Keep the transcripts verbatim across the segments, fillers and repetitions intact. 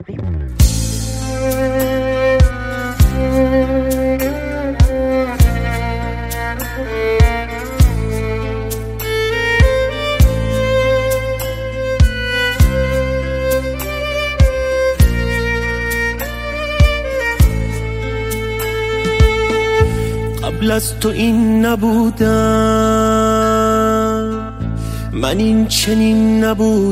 قبل از تو این نبودم، من این چنین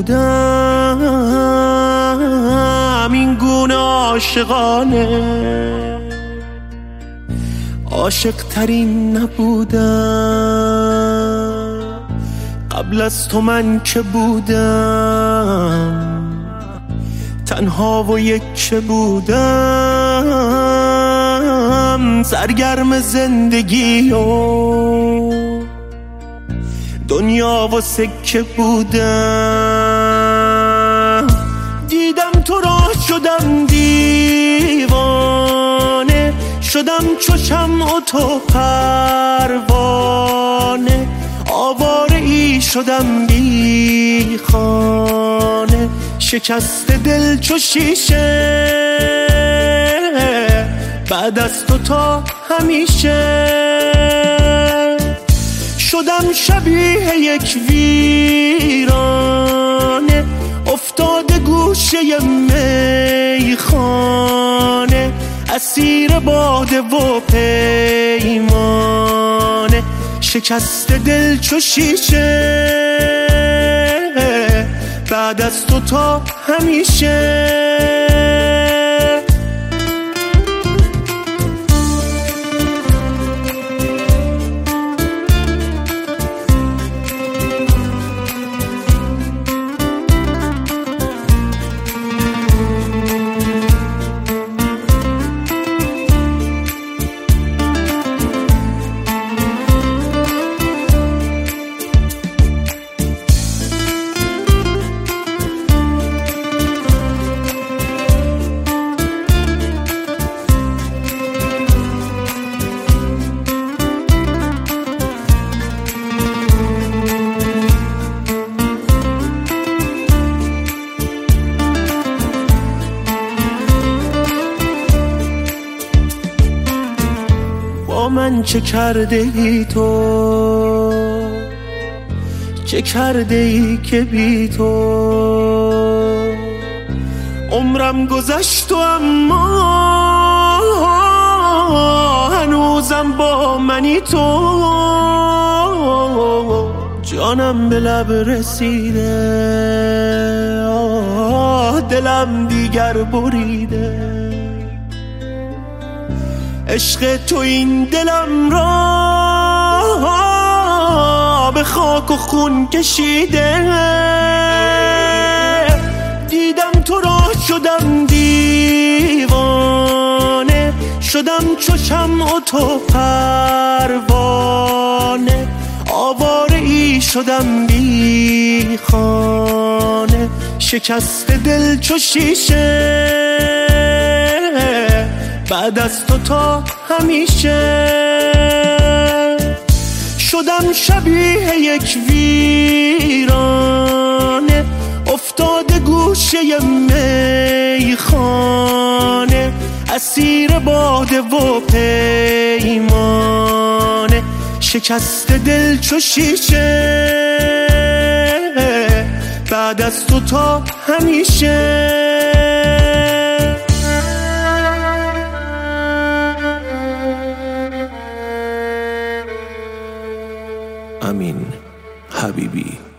نبودم، این گونه عاشقانه عاشق ترین نبودم. قبل از تو من که بودم، تنها و یک چه بودم، سرگرم زندگی و دنیا و سکه بودم. دیدم تو را شدم دیوانه، شدم چو شمع و تو پروانه، آواره ای شدم بی خانه، شکست دل چو شیشه، بعد از تو تا همیشه. شدم شبیه یک ویرانه، افتاده گوشه میخانه، اسیر باده و پیمانه، شکست دل چو شیشه، بعد از تو تا همیشه. با من چه کرده ای تو، چه کرده ای که بی تو عمرم گذشت و اما هنوزم با منی تو. جانم به لب رسیده، آه دلم دیگر بریده، عشق تو این دلم را به خاک و خون کشیده. دیدم تو را شدم دیوانه، شدم چو شمع و تو پروانه، آواره ای شدم بی خانه، شکست دل چو شیشه، بعد از تو تا همیشه. شدم شبیه یک ویرانه، افتاده گوشه میخانه، اسیر باده و پیمانه، شکست دل چو شیشه، بعد از تو تا همیشه. امین حبیبی.